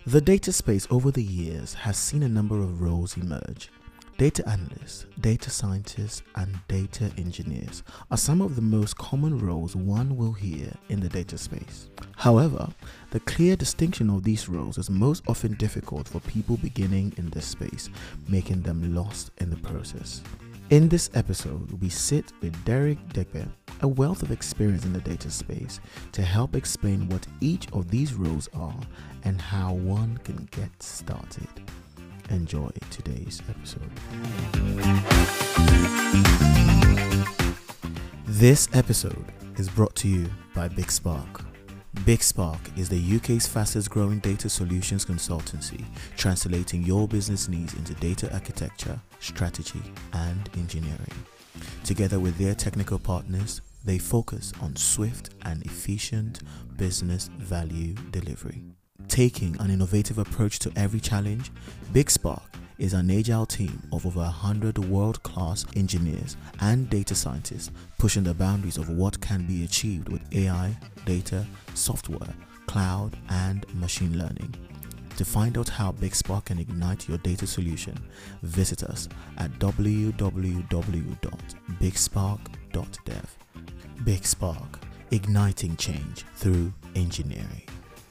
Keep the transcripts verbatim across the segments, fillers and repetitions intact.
The data space over the years has seen a number of roles emerge. Data analysts, data scientists, and data engineers are some of the most common roles one will hear in the data space. However, the clear distinction of these roles is most often difficult for people beginning in this space, making them lost in the process. In this episode, we sit with Derek Degbe, a wealth of experience in the data space, to help explain what each of these roles are and how one can get started. Enjoy today's episode. This episode is brought to you by BigSpark. BigSpark is the U K's fastest growing data solutions consultancy, translating your business needs into data architecture, strategy, and engineering. Together with their technical partners, they focus on swift and efficient business value delivery. Taking an innovative approach to every challenge, BigSpark is an agile team of over one hundred world-class engineers and data scientists pushing the boundaries of what can be achieved with A I, data, software, cloud, and machine learning. To find out how BigSpark can ignite your data solution, visit us at w w w dot big spark dot dev. BigSpark, igniting change through engineering.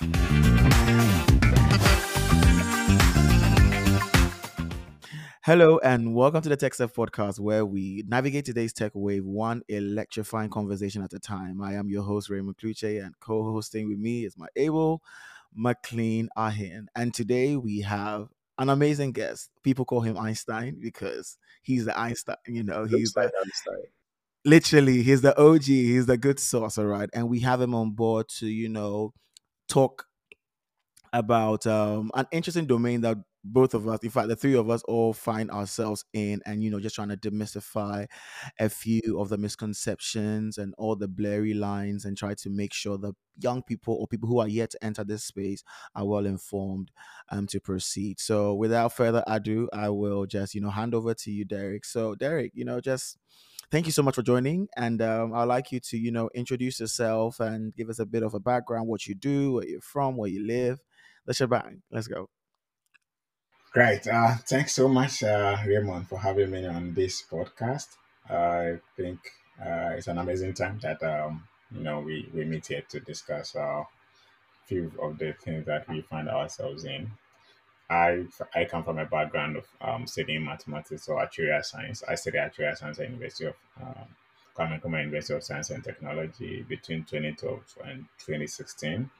Hello and welcome to the TechStuff podcast, where we navigate today's tech wave one electrifying conversation at a time. I am your host, Raymond Kluche, and co-hosting with me is my able McLean Ahin. And today we have an amazing guest. People call him Einstein because he's the Einstein, you know, Looks he's like the Einstein. literally he's the O G, he's the good source, all right. And we have him on board to, you know, talk about um, an interesting domain that both of us, in fact, the three of us all find ourselves in, and, you know, just trying to demystify a few of the misconceptions and all the blurry lines and try to make sure that young people or people who are yet to enter this space are well informed um, to proceed. So without further ado, I will just, you know, hand over to you, Derek. So, Derek, you know, just thank you so much for joining. And um, I'd like you to, you know, introduce yourself and give us a bit of a background, what you do, where you're from, where you live. Let's bang. Let's go. Great. Uh, thanks so much, uh, Raymond, for having me on this podcast. I think uh, it's an amazing time that um, you know we, we meet here to discuss a uh, few of the things that we find ourselves in. I I come from a background of um, studying mathematics or actuarial science. I studied actuarial science at University of um, Kwame Nkrumah University of Science and Technology between twenty twelve and twenty sixteen.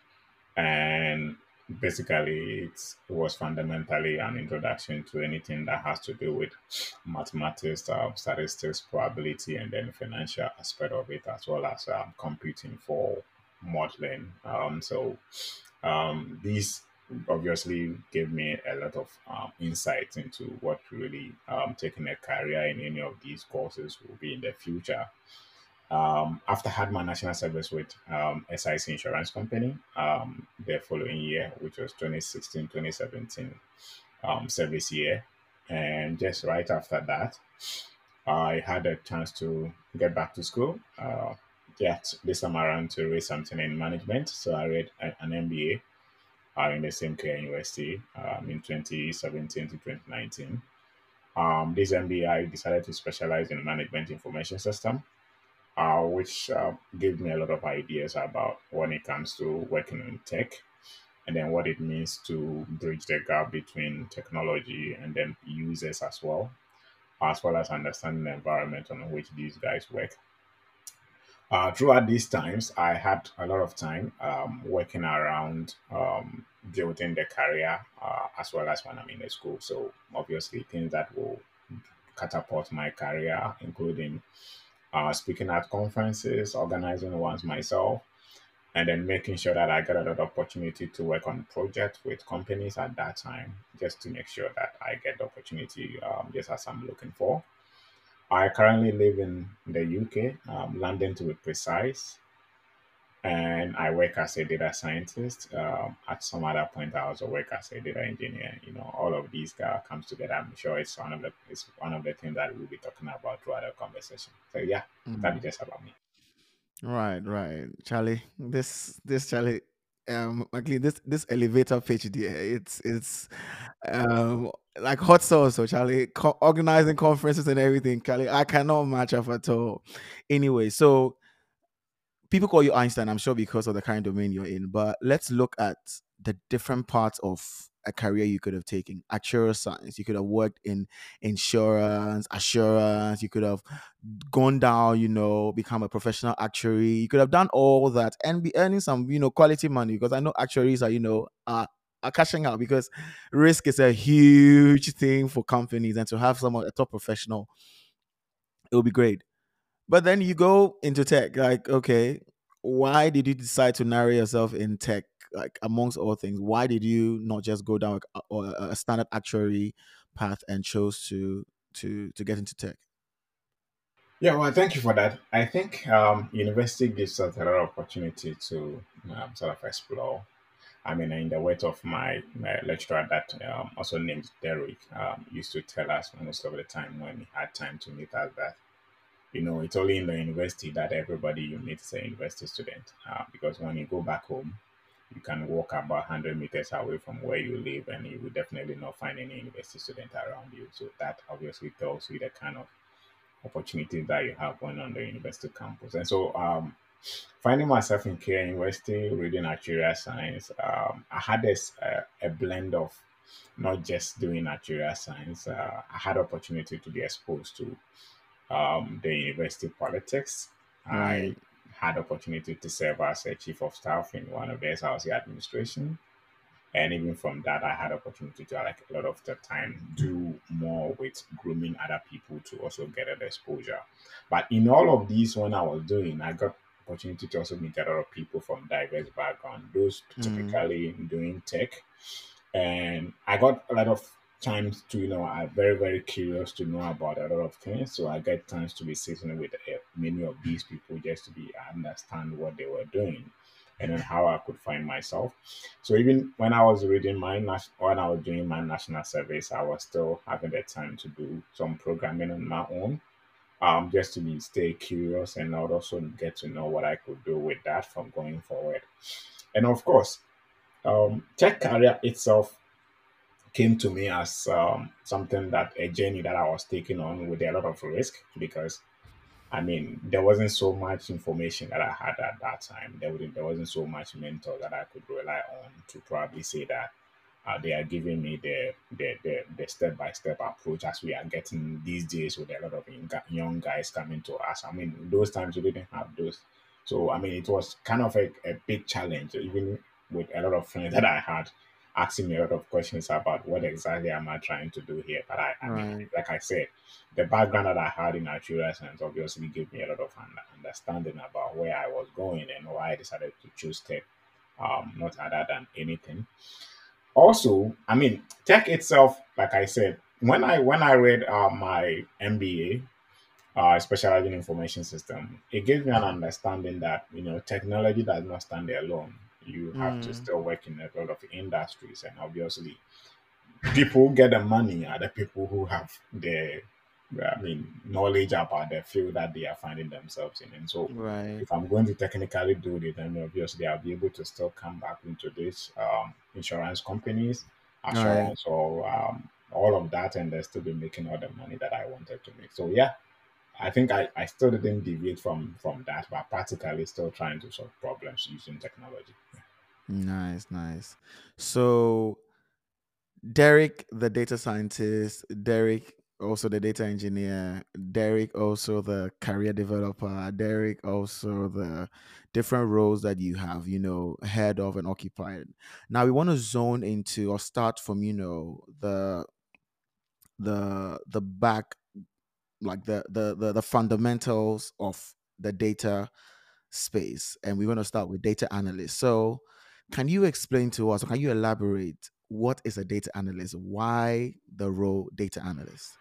And basically it's, it was fundamentally an introduction to anything that has to do with mathematics, uh, statistics, probability, and then financial aspect of it, as well as um, computing for modeling. Um, so um, these obviously gave me a lot of um, insight into what really um, taking a career in any of these courses will be in the future. Um, after I had my national service with um, S I C Insurance Company um, the following year, which was twenty sixteen twenty seventeen um, service year. And just right after that, I had a chance to get back to school. Uh, yet this time around to read something in management. So I read a- an M B A uh, in the same K University um, in twenty seventeen to twenty nineteen. Um, this M B A, I decided to specialize in management information system, uh, which uh, gave me a lot of ideas about when it comes to working in tech, and then what it means to bridge the gap between technology and then users as well, as well as understanding the environment on which these guys work. Uh, throughout these times, I had a lot of time um, working around um, building the career uh, as well as when I'm in the school. So obviously, things that will catapult my career, including uh, speaking at conferences, organizing ones myself, and then making sure that I get a lot of opportunity to work on projects with companies at that time, just to make sure that I get the opportunity um, just as I'm looking for. I currently live in the U K, um, London to be precise, and I work as a data scientist. Um, at some other point, I also work as a data engineer. You know, all of these uh, comes together. I'm sure it's one of the it's one of the things that we'll be talking about throughout the conversation. So yeah, Mm. that's just about me. Right, right. Charlie, this this Charlie. um actually this this elevator pitch there, it's it's um like hot sauce. So Charlie, co- organizing conferences and everything, Charlie, I cannot match up at all. Anyway, so people call you Einstein, I'm sure, because of the kind of domain you're in. But let's look at the different parts of a career you could have taken. Actuarial science, you could have worked in insurance, assurance, you could have gone down, you know, become a professional actuary. You could have done all that and be earning some, you know, quality money, because I know actuaries are, you know, are, are cashing out, because risk is a huge thing for companies, and to have someone, a top professional, it will be great. But then you go into tech, like, okay, why did you decide to narrow yourself in tech? Like, amongst all things, why did you not just go down a, or a a standard actuary path and chose to to to get into tech? Yeah, well, thank you for that. I think um, university gives us a lot of opportunity to um, sort of explore. I mean, in the words of my, my lecturer, that um, also named Derek, um, used to tell us most of the time when he had time to meet us that, you know, it's only in the university that everybody you meet is a university student. Uh, because when you go back home, you can walk about one hundred meters away from where you live and you will definitely not find any university student around you. So that obviously tells you the kind of opportunities that you have when on the university campus. And so, um, finding myself in Care University reading actuarial science, um, I had this uh, a blend of not just doing actuarial science. Uh, I had opportunity to be exposed to um, the university politics. I Right. had opportunity to serve as a chief of staff in one of the housing administration, and even from that I had opportunity to like a lot of the time do more with grooming other people to also get an exposure. But in all of these, when I was doing, I got opportunity to also meet a lot of people from diverse background, those Mm, typically doing tech, and I got a lot of times to, you know, I'm very very curious to know about a lot of things, so I get times to be sitting with uh, many of these people just to be understand what they were doing and then how I could find myself. So even when I was reading my nas- when I was doing my national service, I was still having the time to do some programming on my own, um, just to be stay curious and also get to know what I could do with that from going forward. And of course, um, tech career itself came to me as um, something that a journey that I was taking on with a lot of risk, because I mean, there wasn't so much information that I had at that time. There wasn't, there wasn't so much mentor that I could rely on to probably say that uh, they are giving me the the the the step by step approach as we are getting these days with a lot of young gu- young guys coming to us. I mean, those times we didn't have those, so I mean, it was kind of a, a big challenge, even with a lot of friends that I had asking me a lot of questions about what exactly am I trying to do here. But I, I mean, right. like I said, the background that I had in actuarial science obviously gave me a lot of un- understanding about where I was going and why I decided to choose tech, um, not other than anything. Also, I mean, tech itself, like I said, when I when I read uh, my M B A, uh, specializing in information system, it gave me an understanding that, you know, technology does not stand alone. You have to Mm, still work in a lot of industries, and obviously people who get the money are the people who have the, I mean, knowledge about the field that they are finding themselves in. And so, right. if I'm going to technically do it, then obviously I'll be able to still come back into this um, insurance companies, Right. assurance, or um, all of that, and they'll still be making all the money that I wanted to make. So yeah, I think I, I still didn't deviate from from that, but practically still trying to solve problems using technology. Nice, nice. So Derek, the data scientist, Derek, also the data engineer, Derek, also the career developer, Derek, also the different roles that you have, you know, head of and occupied. Now we want to zone into or start from, you know, the the the back, like the the the, the fundamentals of the data space, and we're going to start with data analyst. So can you explain to us, or can you elaborate, what is a data analyst? Why the role data analyst?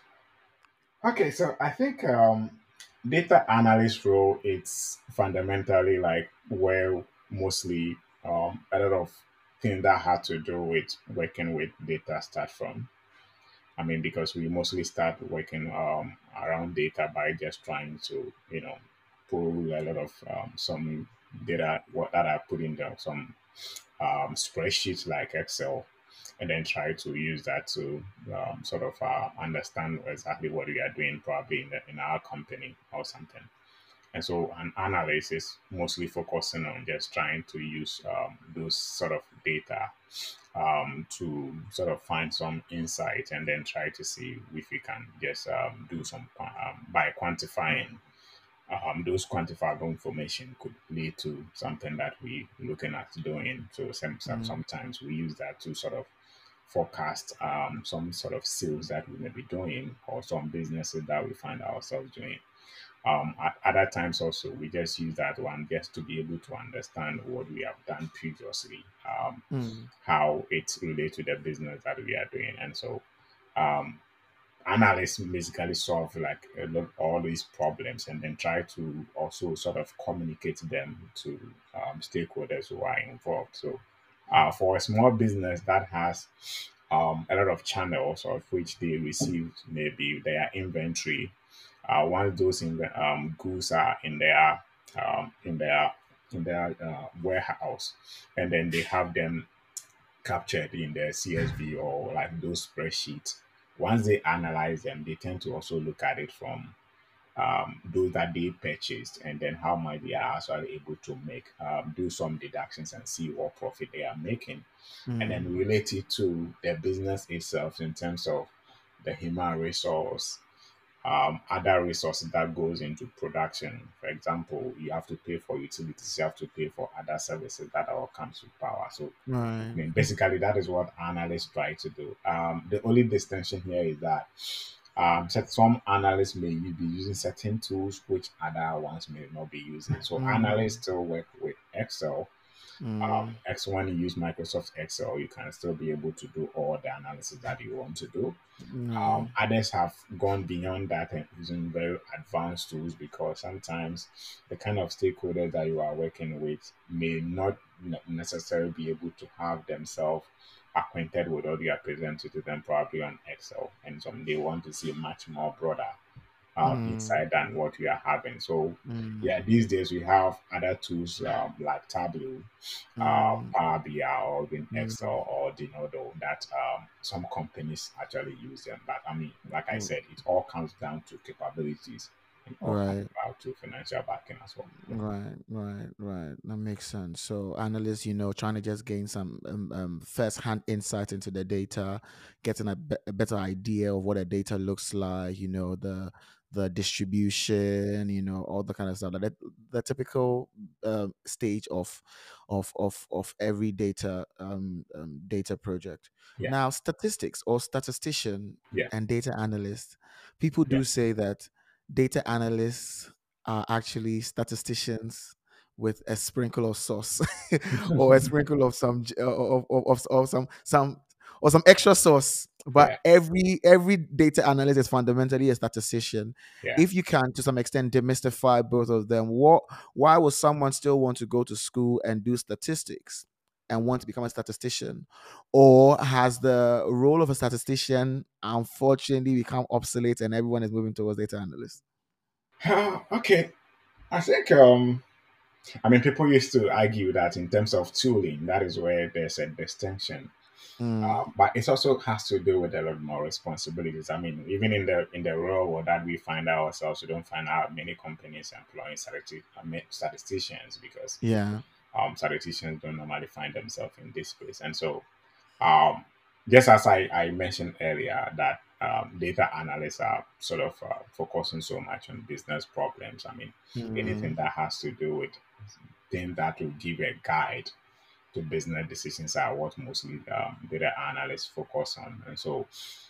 Okay, so I think um, data analyst role, it's fundamentally like where mostly um, a lot of things that had to do with working with data start from. I mean, because we mostly start working um, around data by just trying to, you know, pull a lot of um, some data what that are put in there, some um, spreadsheets like Excel, and then try to use that to um, sort of uh, understand exactly what we are doing, probably in, the, in our company or something. And so an analyst is mostly focusing on just trying to use um, those sort of data um, to sort of find some insight and then try to see if we can just um, do some um, by quantifying um, those quantifiable information could lead to something that we looking at doing. So some, some, Mm, sometimes we use that to sort of forecast um, some sort of sales that we may be doing or some businesses that we find ourselves doing. Um, at other times also, we just use that one just to be able to understand what we have done previously, um, mm, how it relates to the business that we are doing. And so um, analysts basically solve like a lot, all these problems and then try to also sort of communicate them to um, stakeholders who are involved. So uh, for a small business that has um, a lot of channels of which they receive maybe their inventory, uh, once those inve- um, goods are in their um, in their in their uh, warehouse, and then they have them captured in the C S V or like those spreadsheets. Once they analyze them, they tend to also look at it from um, those that they purchased and then how much they are actually able to make, um, do some deductions and see what profit they are making, and then mm, relate it to the business itself in terms of the human resource, um, other resources that goes into production. For example, you have to pay for utilities, you have to pay for other services that all comes with power. So I right. mean, basically, that is what analysts try to do. Um, the only distinction here is that um, so some analysts may be using certain tools which other ones may not be using. So Mm, analysts still work with Excel. Um, mm, X when you use Microsoft Excel, you can still be able to do all the analysis that you want to do. Um, right. others have gone beyond that and using very advanced tools because sometimes the kind of stakeholders that you are working with may not ne- necessarily be able to have themselves acquainted with what you are presenting to them probably on Excel, and some they want to see much more broader um, Mm, insight than what we are having. So, yeah, mm, these days we have other tools um, like Tableau, uh, mm, Power B I, or even mm, Excel or Denodo that um, some companies actually use them. But I mean, like I mm, said, it all comes down to capabilities and all comes right. down to financial backing as well. Yeah. Right, right, right. That makes sense. So analysts, you know, trying to just gain some um, um, first-hand insight into the data, getting a, be- a better idea of what the data looks like, you know, the the distribution, you know, all the kind of stuff. Like that, the typical um, stage of of of of every data um, um, data project. Yeah. Now, statistics or statistician Yeah. and data analyst, people Yeah. do say that data analysts are actually statisticians with a sprinkle of sauce or a sprinkle of some j- of, of, of, of some some or some extra sauce, but Yeah. every every data analyst is fundamentally a statistician. Yeah. If you can to some extent demystify both of them, what why would someone still want to go to school and do statistics and want to become a statistician, or has the role of a statistician unfortunately become obsolete and everyone is moving towards data analyst? Uh, okay. I think um I mean people used to argue that in terms of tooling, that is where there's a distinction. Mm, Um, but it also has to do with a lot more responsibilities. I mean, even in the in the real world that we find ourselves, we don't find out many companies employing statisti- I mean, statisticians because yeah. um, statisticians don't normally find themselves in this space. And so, um, just as I, I mentioned earlier, that um, data analysts are sort of uh, focusing so much on business problems. I mean, anything Mm, that has to do with things that will give a guide to business decisions are what mostly um, data analysts focus on. And so,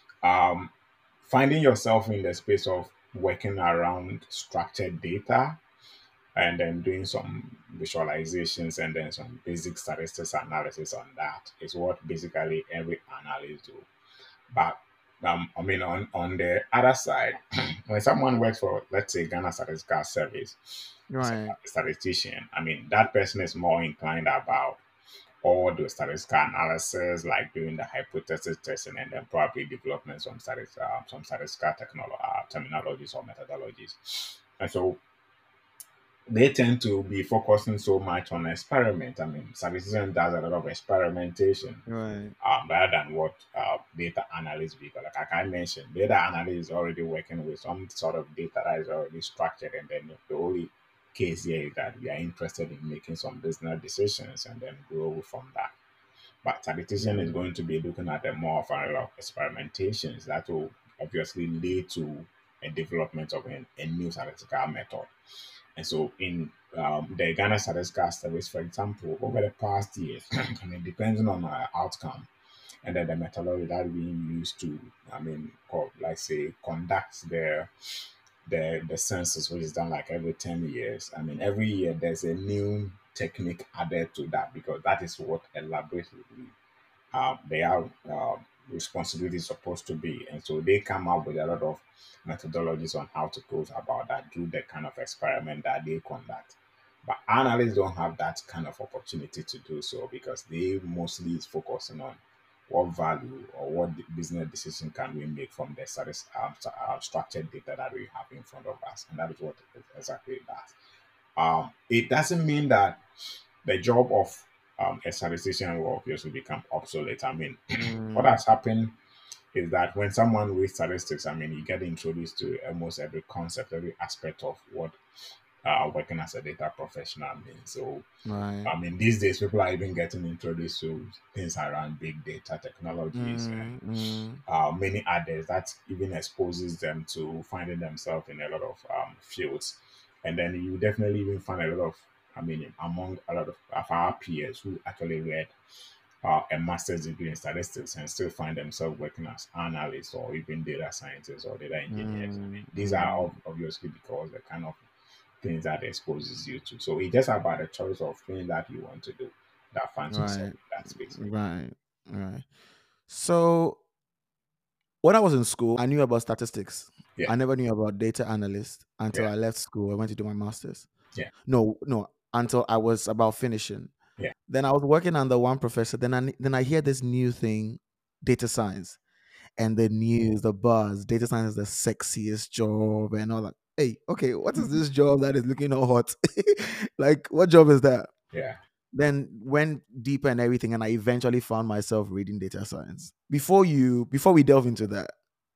um, finding yourself in the space of working around structured data and then doing some visualizations and then some basic statistics analysis on that is what basically every analyst do. But um, I mean, on, on the other side, when someone works for, let's say, Ghana Statistical Service as right. a statistician, I mean, that person is more inclined about all the statistical analysis, like doing the hypothesis testing, and then probably development some statistical, uh, some statistical technolo- uh, terminologies or methodologies. And so they tend to be focusing so much on experiment. I mean, statistician does a lot of experimentation Right. um, rather than what uh, data analysts do. Because, like I mentioned, data analyst is already working with some sort of data that is already structured, and then the only case here is that we are interested in making some business decisions and then grow from that. But statistician is Mm. going to be looking at the more of a lot of experimentations that will obviously lead to a development of a, a new statistical method. And so in um, the Ghana Statistical Service, for example, over the past years, I mean, depending on our outcome and then the methodology that we use to, I mean, co- like say, conduct the the the census, which is done like every ten years. I mean, every year there's a new technique added to that because that is what elaborately um, their uh, responsibility is supposed to be. And so they come up with a lot of methodologies on how to go about that, do the kind of experiment that they conduct. But analysts don't have that kind of opportunity to do so because they mostly is focusing on what value or what the business decision can we make from the status, um, st- uh, structured data that we have in front of us. And that is what it exactly it does. Um, it doesn't mean that the job of um, a statistician will obviously become obsolete. I mean, what Mm. has happened is that when someone reads statistics, I mean, you get introduced to almost every concept, every aspect of what uh, working as a data professional means. So, Right. I mean, these days people are even getting introduced to things around big data technologies and Mm. Mm. uh, many others that even exposes them to finding themselves in a lot of um, fields. And then you definitely even find a lot of, I mean, among a lot of, of our peers who actually read uh, a master's degree in statistics and still find themselves working as analysts or even data scientists or data engineers. I mean, Mm. these are Mm. ob- obviously because the kind of things that exposes you to. So it's just about the choice of things that you want to do that finds yourself Right. in that space. Right. Right. So when I was in school, I knew about statistics. Yeah, I never knew about data analyst until yeah, I left school. I went to do my master's. yeah, No, no, until I was about finishing. yeah. Then I was working under one professor. Then I then I hear this new thing, data science, and the news, the buzz. Data science is the sexiest job, and all that. Hey, okay, what is this job that is looking all hot? Like, what job is that? Yeah. Then went deeper and everything, and I eventually found myself reading data science. Before you, before we delve into that,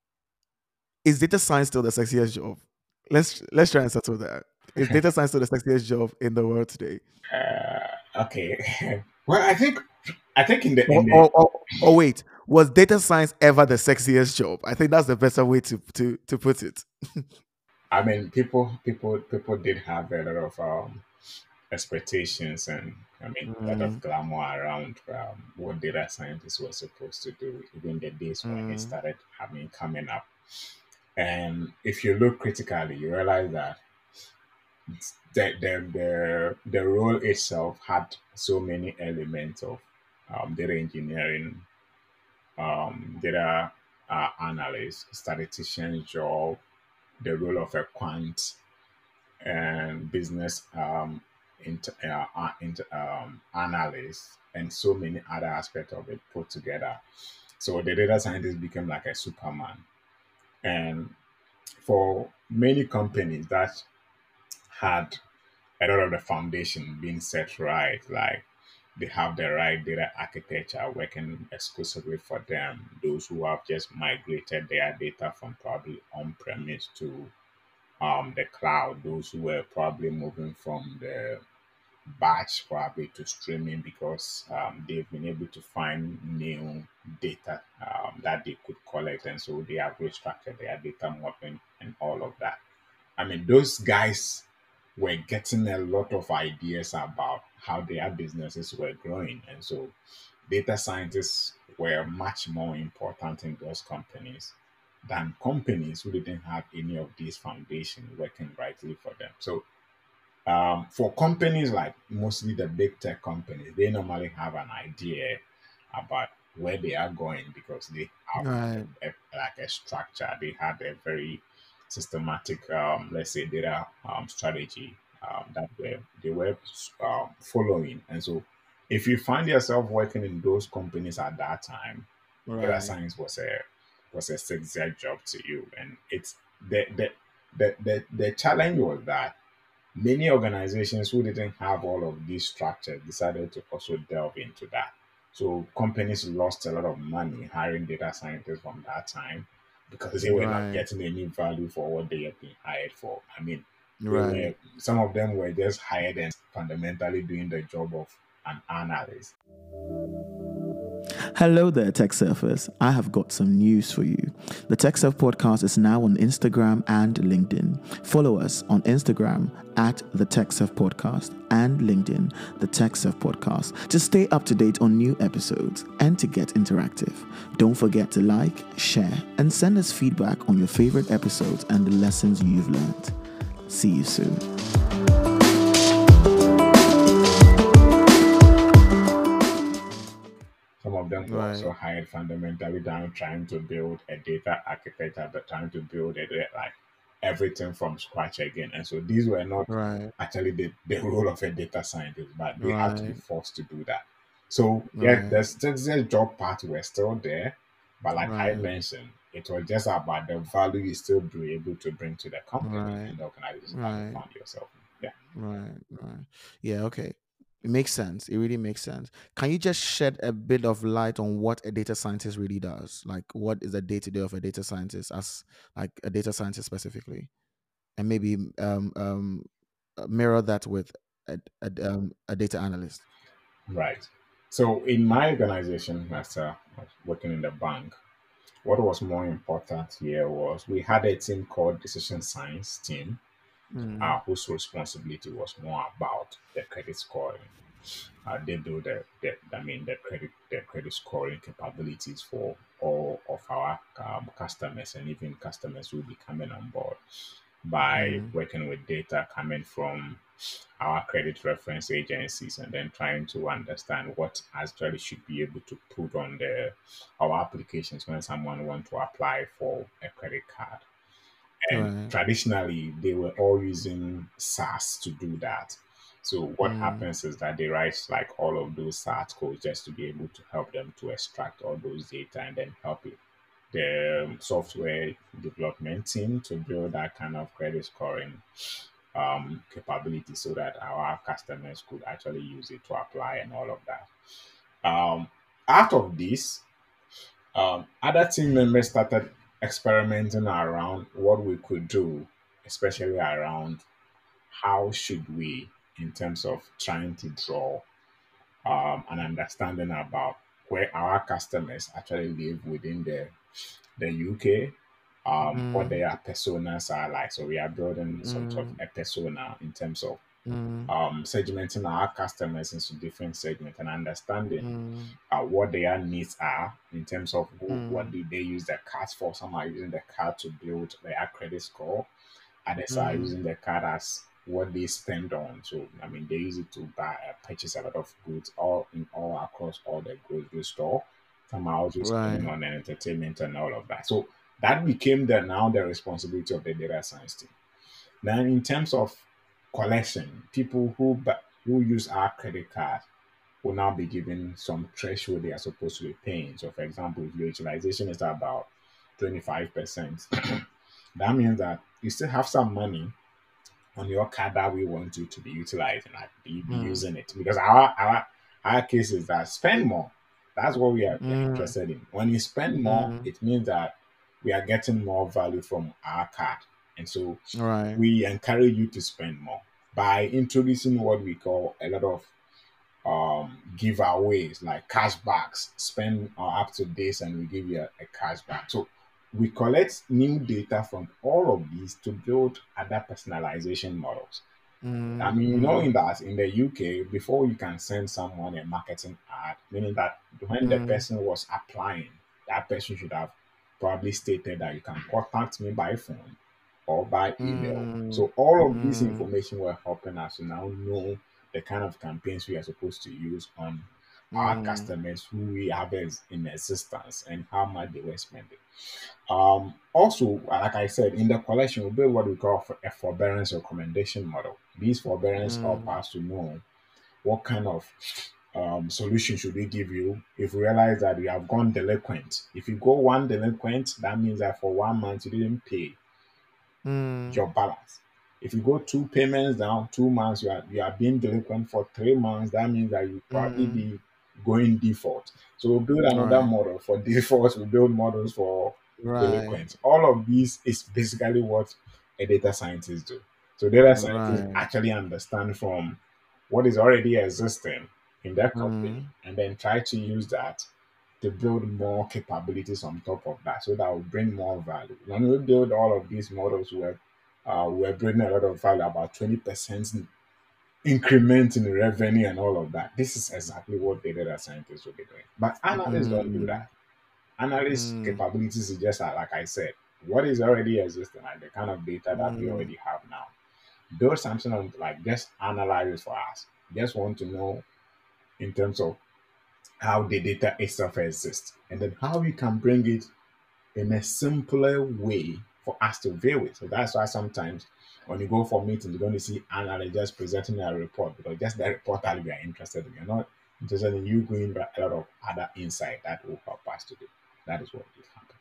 is data science still the sexiest job? Let's let's try and settle that. Is data science still the sexiest job in the world today? Uh, okay. Well, I think I think in the Or, in the or, or, or wait, was data science ever the sexiest job? I think that's the better way to to to put it. I mean people people people did have a lot of um expectations and I mean a lot of Mm, glamour around um, what data scientists were supposed to do even the days when it mm, started I mean coming up. And if you look critically, you realize that the the the, the role itself had so many elements of um, data engineering, um, data uh, analyst, statistician job, the role of a quant, and business um, inter, uh, uh, inter, um, analyst, and so many other aspects of it put together. So the data scientist became like a superman. And for many companies that had a lot of the foundation being set right, like they have the right data architecture working exclusively for them. Those who have just migrated their data from probably on premise to um, the cloud, those who were probably moving from the batch probably to streaming because um, they've been able to find new data um, that they could collect, and so they have restructured their data modeling and all of that. I mean, those guys were getting a lot of ideas about how their businesses were growing. And so data scientists were much more important in those companies than companies who didn't have any of these foundations working rightly for them. So um, for companies like mostly the big tech companies, they normally have an idea about where they are going because they have right. a, a, like a structure. They had a very systematic, um, let's say, data um, strategy um, that were, they were um, following. And so, if you find yourself working in those companies at that time, data Right. science was a was a sexy job to you, and it's the the the the, the challenge was that Many organizations who didn't have all of these structures decided to also delve into that. So companies lost a lot of money hiring data scientists from that time because they were not Right. getting any value for what they had been hired for. I mean, they Right. were some of them were just hired and fundamentally doing the job of an analyst. Hello there, Tech Surfers. I have got some news for you. The Tech Surf podcast is now on Instagram and LinkedIn. Follow us on Instagram at the Tech Surf podcast and LinkedIn, the Tech Surf podcast, to stay up to date on new episodes and to get interactive. Don't forget to like, share, and send us feedback on your favorite episodes and the lessons you've learned. See you soon. Some of them were also Right. hired fundamentally down trying to build a data architecture, but trying to build it uh, like everything from scratch again. And so these were not Right. actually the, the role of a data scientist, but they had to be Right. forced to do that. So yeah, Right. the the job part were still there, but like I Right. mentioned, it was just about the value you still be able to bring to the company Right. and the organization that you Right. found yourself in. Yeah. Right, right. Yeah, okay. It makes sense. It really makes sense. Can you just shed a bit of light on what a data scientist really does? Like, what is the day to day of a data scientist, as like a data scientist specifically, and maybe um um uh, mirror that with a, a um a data analyst. Right. So in my organization, as uh, I was working in the bank, what was more important here was we had a team called decision science team, Mm, uh, whose responsibility was more about the credit scoring. Uh, they build the, the, I mean, the credit, the credit scoring capabilities for all of our um, customers and even customers who will be coming on board by mm, working with data coming from our credit reference agencies and then trying to understand what actually should be able to put on the our applications when someone want to apply for a credit card. And right. traditionally, they were all using SAS to do that. So what Mm, happens is that they write like all of those SAS codes just to be able to help them to extract all those data and then help it the software development team to build that kind of credit scoring um, capability so that our customers could actually use it to apply and all of that. Um, Out of this, um, other team members started experimenting around what we could do, especially around how should we, in terms of trying to draw um, an understanding about where our customers actually live within the the U K, um, what mm, their personas are like. So we are building some sort of mm, a persona in terms of mm, um, segmenting our customers into different segments and understanding mm, uh, what their needs are in terms of who, what mm, do they use the cards for. Some are using the card to build their credit score. Others are mm, using the card as what they spend on. So I mean, they use it to buy, uh, purchase a lot of goods all in all across all the grocery store. Some are also spending right. on entertainment and all of that. So that became the now the responsibility of the data science team. Now, in terms of collection, people who bu- who use our credit card will now be given some threshold they are supposed to be paying. So, for example, if your utilization is about twenty-five percent, that means that you still have some money on your card that we want you to be utilizing, like be, be Mm, using it. Because our our our case is that spend more. That's what we are, we are mm, interested in. When you spend more, mm, it means that we are getting more value from our card. And so right. we encourage you to spend more by introducing what we call a lot of um giveaways like cashbacks. Spend uh, up to this and we give you a, a cashback. So we collect new data from all of these to build other personalization models. I Mm, mean, you know, mm, in that in the U K, before you can send someone a marketing ad, meaning that when the mm, person was applying, that person should have probably stated that you can contact me by phone or by email. mm, So all of this mm, information were helping us to now know the kind of campaigns we are supposed to use on our mm, customers who we have as in existence and how much they were spending. Um, also, like I said, in the collection, we build what we call a forbearance recommendation model. These forbearance help mm, us to know what kind of um, solution should we give you if we realize that you have gone delinquent. If you go one delinquent, that means that for one month you didn't pay mm, your balance. If you go two payments down, two months, you are you are being delinquent for three months. That means that you probably Mm. be going default. So we'll build another Right. model for defaults. We build models for Right. delinquents. All of these is basically what a data scientist do. So data scientists Right. actually understand from what is already existing in their company Mm. and then try to use that to build more capabilities on top of that so that will bring more value. When we build all of these models, we're, uh, we're bringing a lot of value, about twenty percent increment in revenue and all of that. This is exactly what the data scientists will be doing. But analysts don't do Mm. that. Analyst Mm. capabilities is just like, like I said, what is already existing, like the kind of data that we Mm. already have now. Build something on like just analyze it for us. Just want to know in terms of how the data itself exists and then how we can bring it in a simpler way for us to view it. So that's why sometimes when you go for meetings, you're going to see analysts just presenting a report because just the report that we are interested in. You're not interested in you going back a lot of other insight that will help us to do. That is what will happen.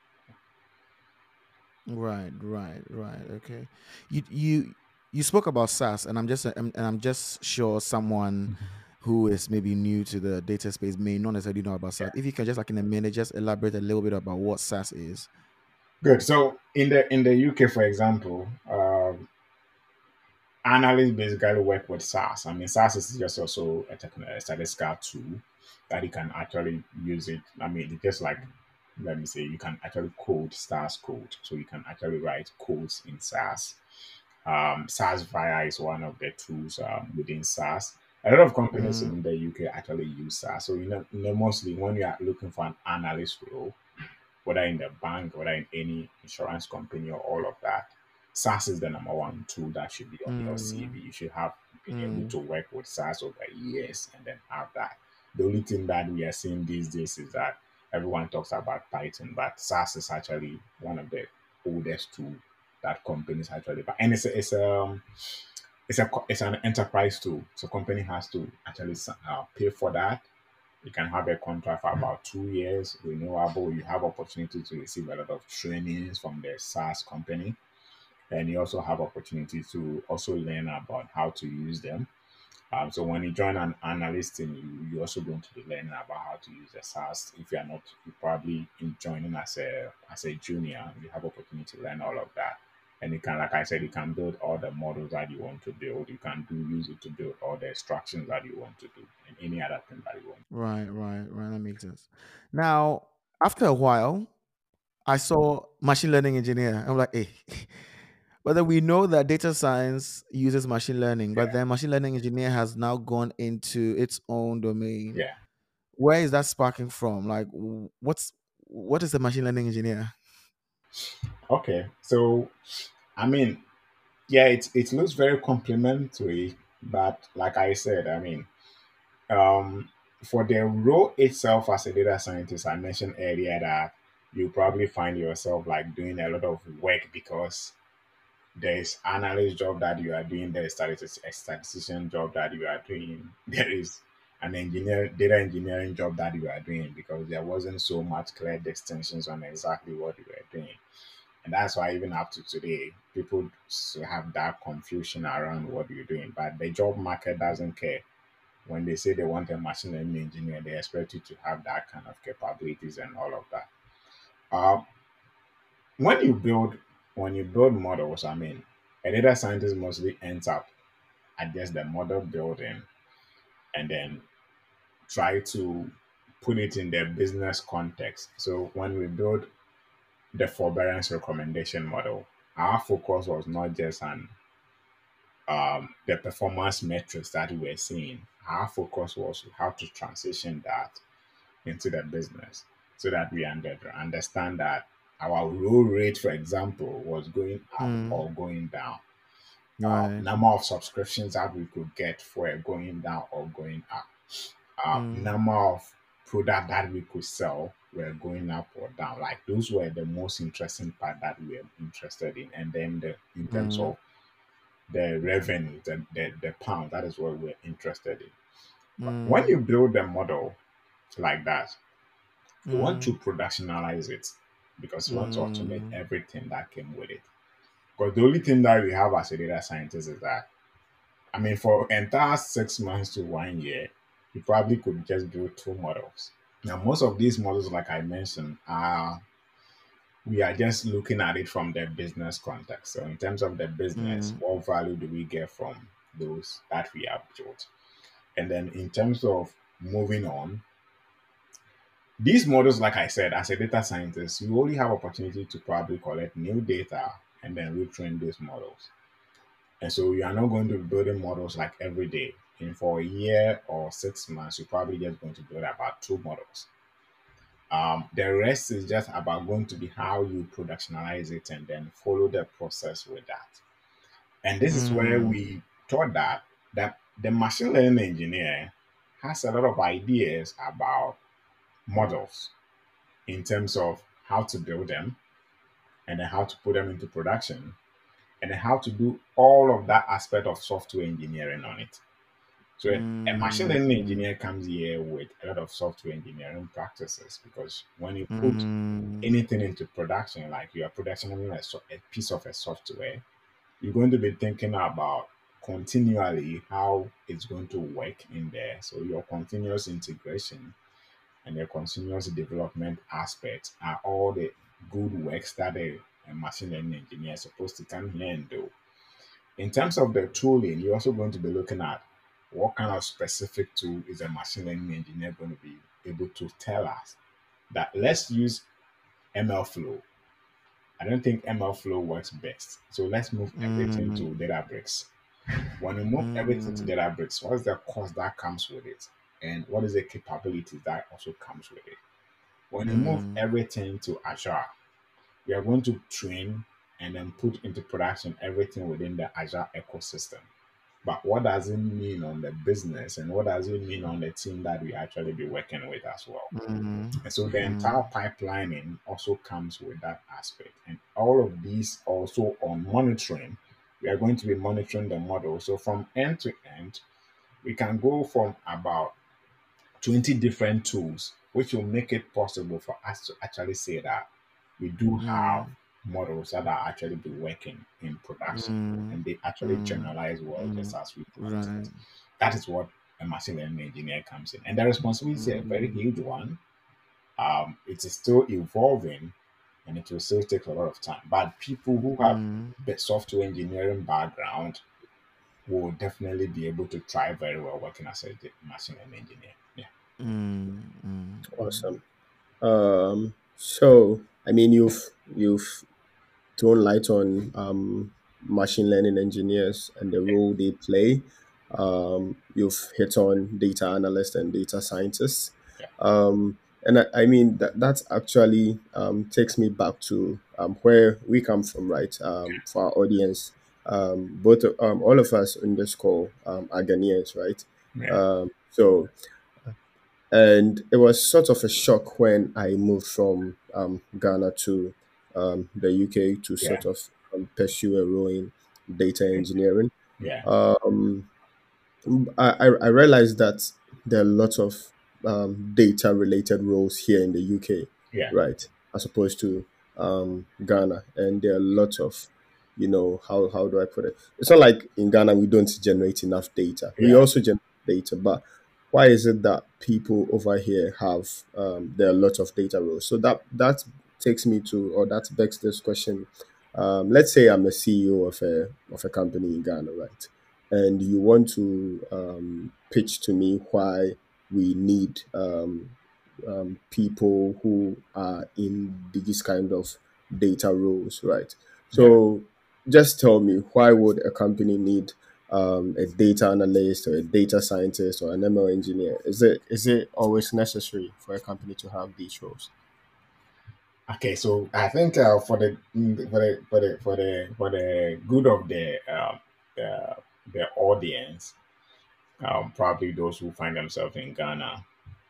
Right, right, right. Okay. You you you spoke about SaaS, and I'm just and and I'm just sure someone who is maybe new to the data space may not necessarily know about SaaS. Yeah. If you can just like in a minute just elaborate a little bit about what SaaS is. Good. So in the in the U K, for example, um, analysts basically work with SaaS. I mean, SaaS is just also a, technical, a statistical tool that you can actually use it. I mean, it's just like, let me say, you can actually code SaaS code. So you can actually write codes in SaaS. Um, SaaS Via is one of the tools um, within SaaS. A lot of companies Mm. in the U K actually use SaaS. So, you know, you know, mostly when you are looking for an analyst role, whether in the bank, whether in any insurance company or all of that, SaaS is the number one tool that should be on your Mm. C V. You should have been able Mm. to work with SaaS over years and then have that. The only thing that we are seeing these days is that everyone talks about Python, but SaaS is actually one of the oldest tool that companies actually buy. And it's a, it's a it's a it's an enterprise tool, so company has to actually uh, pay for that. You can have a contract for about two years, renewable. You have opportunity to receive a lot of trainings from the SaaS company, and you also have opportunity to also learn about how to use them. Um, so when you join an analyst team, you you also going to be learning about how to use the SaaS. If you are not, you probably in joining as a as a junior, you have opportunity to learn all of that. And you can, like I said, you can build all the models that you want to build. You can do use it to build all the extractions that you want to do, and any other thing that you want. Right, right, right. That makes sense. Now, after a while, I saw machine learning engineer. I'm like, hey. But then we know that data science uses machine learning, but Yeah, then machine learning engineer has now gone into its own domain. yeah. Where is that sparking from? Like, w- what's what is the machine learning engineer? Okay. So, I mean, yeah, it it looks very complementary, but like I said, I mean, um, for the role itself as a data scientist, I mentioned earlier that you probably find yourself like doing a lot of work because there's analyst job that you are doing, there's statis- a statistician job that you are doing, there is an engineer data engineering job that you are doing because there wasn't so much clear distinctions on exactly what you were doing. And that's why even up to today, people still have that confusion around what you're doing. But the job market doesn't care. When they say they want a machine learning engineer, they expect you to have that kind of capabilities and all of that. Um, when you build when you build models, I mean, a data scientist mostly ends up at just the model building and then try to put it in their business context. So when we build the forbearance recommendation model, our focus was not just on um, the performance metrics that we were seeing. Our focus was how to transition that into the business so that we under, understand that our roll rate, for example, was going up Hmm. or going down. Uh, Right. number of subscriptions that we could get were going down or going up. Uh, Hmm. number of product that we could sell were going up or down. Like those were the most interesting part that we were interested in. And then the, in terms Hmm. of the revenue, the, the, the pound, that is what we're interested in. When Hmm. you build a model like that, you want Hmm. to productionalize it because you want to automate Hmm. everything that came with it. Because the only thing that we have as a data scientist is that, I mean, for entire six months to one year, you probably could just build two models. Now, most of these models, like I mentioned, are we are just looking at it from the business context. So, in terms of the business, Mm, what value do we get from those that we have built? And then, in terms of moving on, these models, like I said, as a data scientist, you only have opportunity to probably collect new data and then retrain these models. And so you are not going to be building models like every day. And for a year or six months, you're probably just going to build about two models. Um, the rest is just about going to be how you productionalize it and then follow the process with that. And this is where mm, we thought that that the machine learning engineer has a lot of ideas about models in terms of how to build them and then how to put them into production and then how to do all of that aspect of software engineering on it. So a machine mm, learning mm, engineer comes here with a lot of software engineering practices because when you put mm, anything into production, like you are productioning a, so- a piece of a software, you're going to be thinking about continually how it's going to work in there. So your continuous integration and your continuous development aspects are all the good works that a, a machine learning engineer is supposed to come here and do. In terms of the tooling, you're also going to be looking at what kind of specific tool is a machine learning engineer going to be able to tell us that let's use M L Flow. I don't think M L Flow works best. So let's move everything to mm, Databricks. When you move everything to mm, Databricks, what's the cost that comes with it? And what is the capabilities that also comes with it? When you move mm, everything to Azure, we are going to train and then put into production everything within the Azure ecosystem. But what does it mean on the business and what does it mean on the team that we actually be working with as well? mm, And so the entire mm, pipelining also comes with that aspect. And all of these also on monitoring, we are going to be monitoring the model. So from end to end, we can go from about twenty different tools, which will make it possible for us to actually say that we do have mm, models that are actually be working in production mm, and they actually mm, generalize well just mm. as we want Right. it. That is what a machine learning engineer comes in. And the responsibility is a very Mm, huge one. Um, it is still evolving and it will still take a lot of time. But people who have mm, the software engineering background will definitely be able to thrive very well working as a machine learning engineer. Yeah. mm, mm, mm. Awesome. Um, so I mean, you've you've thrown light on um, machine learning engineers and the role they play. Um, you've hit on data analysts and data scientists. Yeah. Um, and I, I mean, that, that actually um, takes me back to um, where we come from, right? Um, for our audience, um, both um, all of us in this call um, are Ghanaians, right? Yeah. Um, so and it was sort of a shock when I moved from um, Ghana to um, the U K to Yeah. sort of um, pursue a role in data engineering. Yeah. Um, I, I I realized that there are lots of um, data related roles here in the U K, Yeah. right, as opposed to um, Ghana, and there are lots of, you know, how how do I put it? It's not like in Ghana we don't generate enough data. We Yeah. also generate data, but why is it that people over here have um, there are lots of data roles? So that that takes me to, or that begs this question. Um, let's say I'm a C E O of a of a company in Ghana, right? And you want to um, pitch to me why we need um, um, people who are in these kind of data roles, right? Yeah. So just tell me, why would a company need um, a data analyst or a data scientist or an M L engineer? Is it is it always necessary for a company to have these roles? Okay, so I think uh, for the mm, for the for the for the for the good of the um, the the audience, um, probably those who find themselves in Ghana,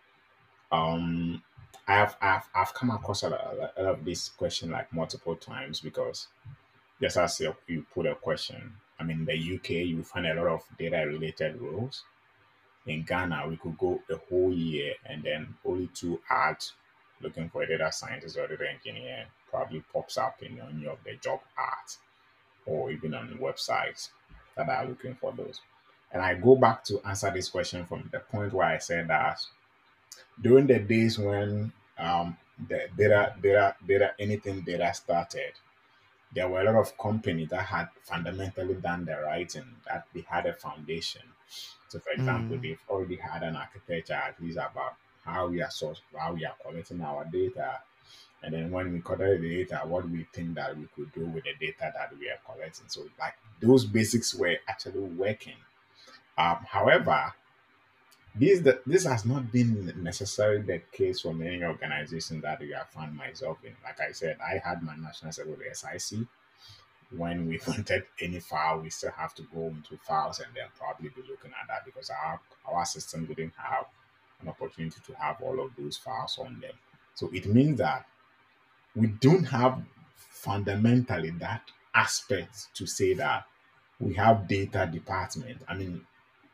um, I've I've I've come across a lot, a lot of this question like multiple times because just as you you put a question, I mean, in the U K you find a lot of data related roles. In Ghana, we could go a whole year and then only two ads looking for a data scientist or data engineer probably pops up in any of the job ads. or even on websites that are looking for those. And I go back to answer this question from the point where I said that during the days when um, the data, data, data, anything data started, there were a lot of companies that had fundamentally done the right thing, that they had a foundation. So, for example, Mm. they've already had an architecture at least about how we are source, how we are collecting our data, and then when we collect the data, what we think that we could do with the data that we are collecting. So, like those basics were actually working. Um, however, this the, this has not been necessarily the case for many organizations that we have found myself in. Like I said, I had my national security S I C. When we wanted any file, we still have to go into files and then probably be looking at that because our our system didn't have an opportunity to have all of those files on them. So it means that we don't have fundamentally that aspect to say that we have data department. I mean,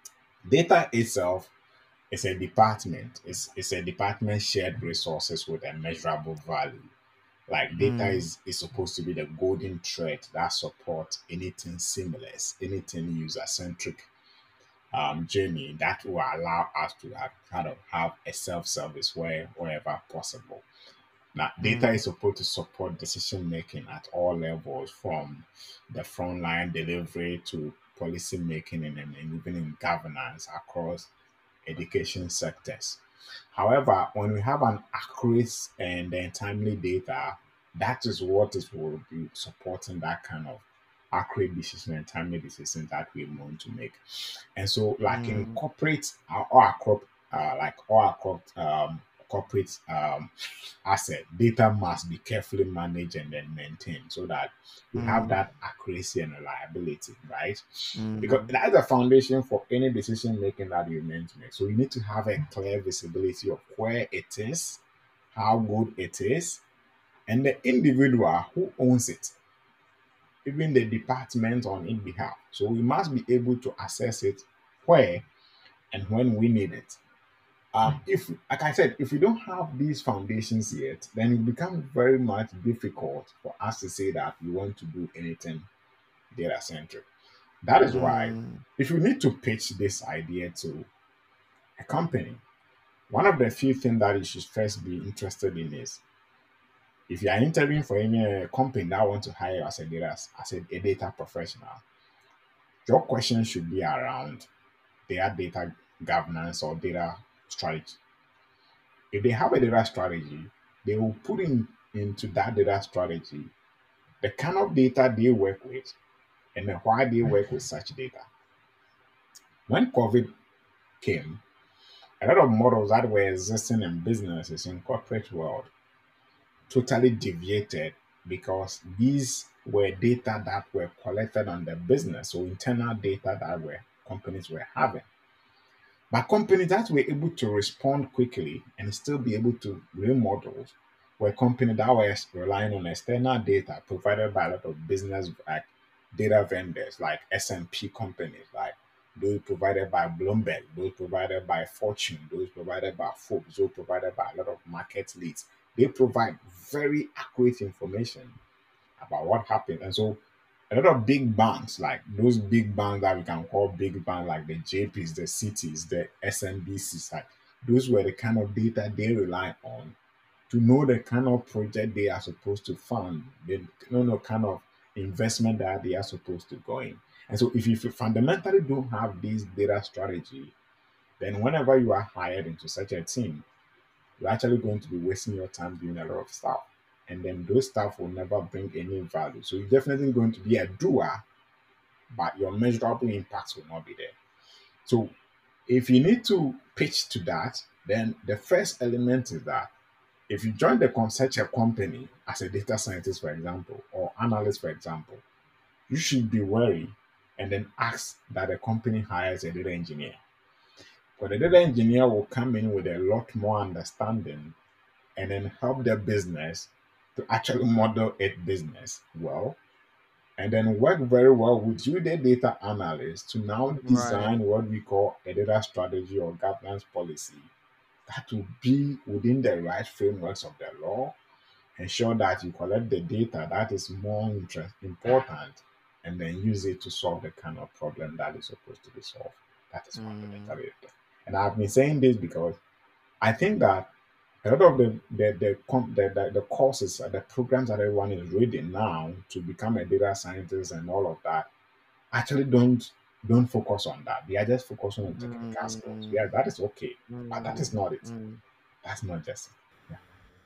data itself is a department. It's, it's a department shared resources with a measurable value. Like data Mm. is, is supposed to be the golden thread that supports anything seamless, anything user centric um, journey that will allow us to have, kind of have a self service where wherever possible. Now, data Mm. is supposed to support decision making at all levels, from the frontline delivery to policy making and, and even in governance across education sectors. However, when we have an accurate and then timely data, that is what is will be supporting that kind of accurate decision and timely decisions that we want to make. And so, like in Mm. corporate, uh, or our corp, uh, like all our corp, um, corporate um, asset, data must be carefully managed and then maintained so that we have Mm. that accuracy and reliability, right? Because Mm. that's the foundation for any decision making that you're meant to make. So you need to have a clear visibility of where it is, how good it is, and the individual who owns it, even the department on its behalf. So we must be able to assess it where and when we need it. Um, if, like I said, if we don't have these foundations yet, then it becomes very much difficult for us to say that we want to do anything data centric. That is why, Mm. if you need to pitch this idea to a company, one of the few things that you should first be interested in is if you are interviewing for any uh, company that want to hire you as a data as a, a data professional, your question should be around their data governance or data strategy. If they have a data strategy, they will put in into that data strategy the kind of data they work with and then why they work with such data. When COVID came, a lot of models that were existing in businesses in corporate world totally deviated because these were data that were collected on the business, so internal data that were companies were having. But companies that were able to respond quickly and still be able to remodel were companies that were relying on external data provided by a lot of business like data vendors like S and P companies, like those provided by Bloomberg, those provided by Fortune, those provided by Forbes, those provided by a lot of market leads. They provide very accurate information about what happened. And so a lot of big banks, like those big banks that we can call big banks, like the J Ps, the Cities, the S M B Cs, like those were the kind of data they rely on to know the kind of project they are supposed to fund, the know the kind of investment that they are supposed to go in. And so if you fundamentally don't have this data strategy, then whenever you are hired into such a team, you're actually going to be wasting your time doing a lot of stuff. And then those stuff will never bring any value. So you're definitely going to be a doer, but your measurable impacts will not be there. So if you need to pitch to that, then the first element is that if you join the con- such a company as a data scientist, for example, or analyst, for example, you should be wary and then ask that the company hires a data engineer. But the data engineer will come in with a lot more understanding and then help the business to actually model its business well, and then work very well with you, the data analyst, to now Right. design what we call a data strategy or governance policy that will be within the right frameworks of the law, ensure that you collect the data that is more interest, important, and then use it to solve the kind of problem that is supposed to be solved. That is Mm. fundamentally it. And I've been saying this because I think that a lot of the the the, com- the, the, the courses, uh, the programs that everyone is reading now to become a data scientist and all of that actually don't don't focus on that. They are just focusing on technical skills. Mm. Yeah, that is okay, but that is Mm. not it. Mm. That's not just it. Yeah.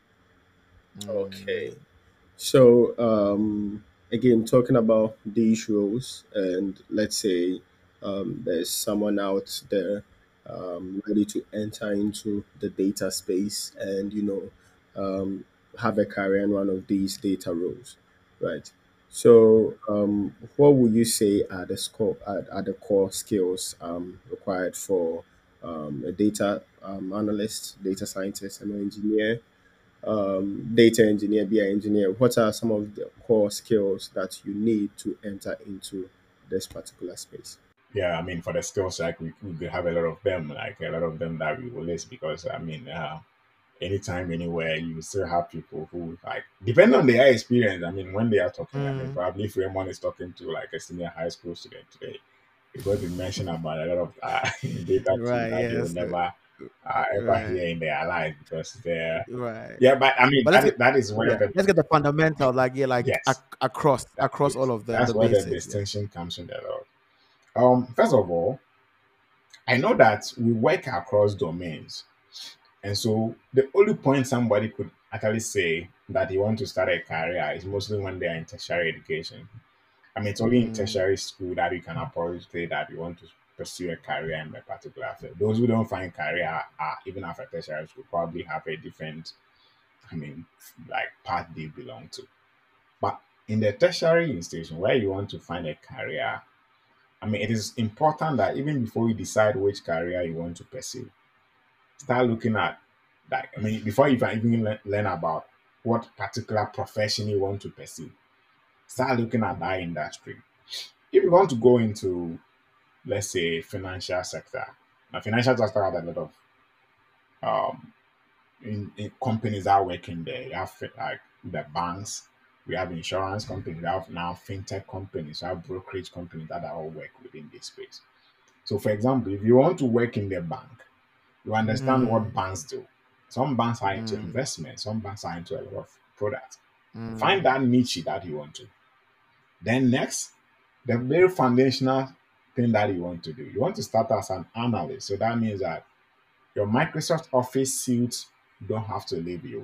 Okay. Mm. So, um, again, talking about these roles, and let's say um, there's someone out there um, ready to enter into the data space and, you know, um, have a career in one of these data roles, right? So, um, what would you say are the score are, are the core skills um, required for um, a data um, analyst, data scientist, and an engineer, um, data engineer, B I engineer? What are some of the core skills that you need to enter into this particular space? Yeah, I mean, for the skills, like we, we could have a lot of them, like a lot of them that we will list because I mean, uh, anytime, anywhere, you still have people who like depending on their experience. I mean, when they are talking, I mean, Mm. probably if Raymond is talking to like a senior high school student today, you're going to mention about a lot of uh, data tools Right. that they will Yes. uh, never uh, ever Right. hear in their life because they're Right. yeah. But I mean, But let's that is, get that is where yeah. the Let's get the fundamental, like yeah, like ac- yes, across that across yes, all of them, that's the where the basics. Yeah. distinction comes in a lot. Um, first of all, I know that we work across domains. And so the only point somebody could actually say that they want to start a career is mostly when they are in tertiary education. I mean, it's only in Mm. tertiary school that you can approach say that you want to pursue a career in a particular field. Those who don't find career uh, even after tertiary school probably have a different, I mean, like path they belong to. But in the tertiary institution where you want to find a career, I mean, it is important that even before you decide which career you want to pursue, start looking at like I mean before you can even le- learn about what particular profession you want to pursue, start looking at that industry. If you want to go into let's say financial sector, now financial sector has a lot of um in, in companies that are working there. You have fi- like the banks, we have insurance companies, we have now fintech companies, we have brokerage companies that are all work within this space. So for example, if you want to work in the bank, you understand what Mm. banks do. Some banks are into Mm. investment, some banks are into a lot of products. Find Mm. that niche that you want to. Then next, the very foundational thing that you want to do. You want to start as an analyst. So that means that your Microsoft Office suite don't have to leave you.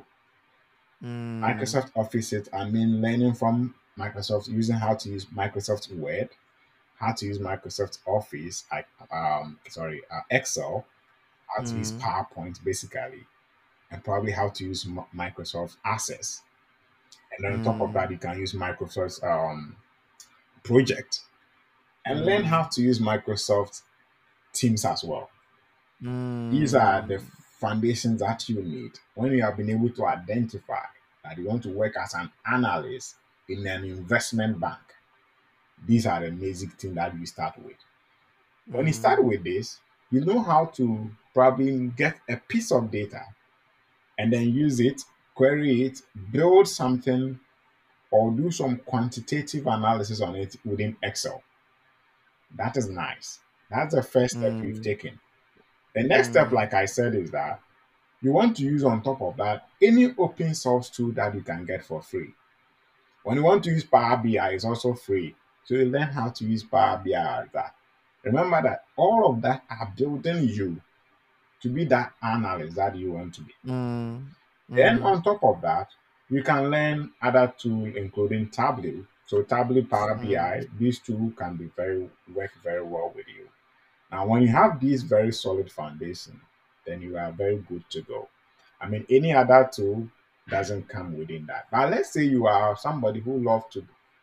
Mm. Microsoft Office suite, I mean learning from Microsoft, using how to use Microsoft Word, how to use Microsoft Office, like um sorry, uh, Excel, how to use Mm. PowerPoint basically, and probably how to use Mi- Microsoft Access. And then on top of that, Mm. you can use Microsoft um, Project and learn how Mm. to use Microsoft Teams as well. These are the Mm. foundations that you need when you have been able to identify that you want to work as an analyst in an investment bank. These are the basic things that you start with. When you start Mm. with this, you know how to probably get a piece of data and then use it, query it, build something or do some quantitative analysis on it within Excel. That is nice. That's the first step you've Mm. taken. The next step, Mm. like I said, is that you want to use on top of that any open source tool that you can get for free. When you want to use Power B I, it's also free. So you learn how to use Power B I as that. Remember that all of that are building you to be that analyst that you want to be. Mm. Then Mm. on top of that, you can learn other tools including Tableau. So Tableau, Power Mm. B I, these two can be very work very well with you. Now, when you have these very solid foundation, then you are very good to go. I mean, any other tool doesn't come within that. But let's say you are somebody who loves to